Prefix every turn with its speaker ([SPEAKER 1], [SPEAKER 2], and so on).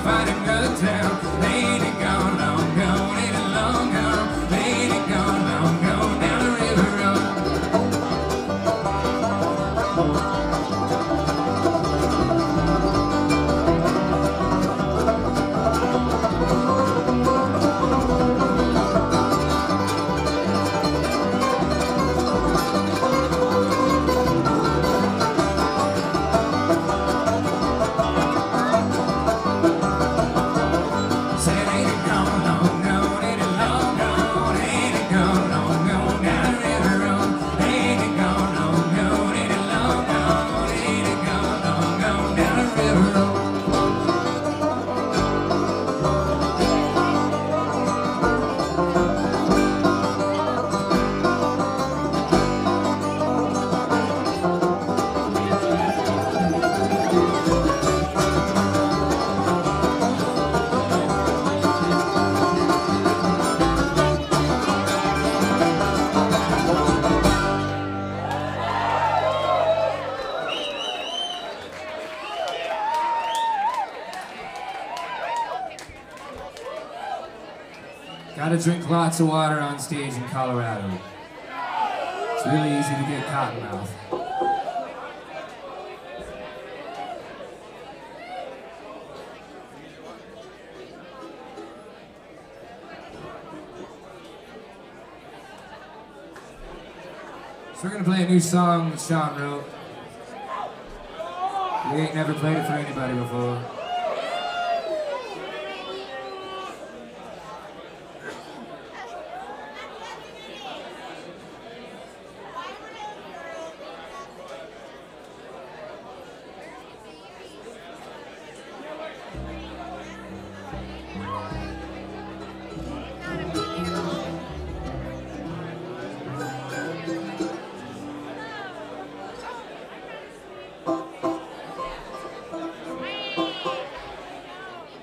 [SPEAKER 1] fighting good town. Ain't it gone long gone? Ain't it long gone? Ain't it gone long gone down the river road? Gotta drink lots of water on stage in Colorado. It's really easy to get cottonmouth. So we're gonna play a new song that Sean wrote. We ain't never played it for anybody before.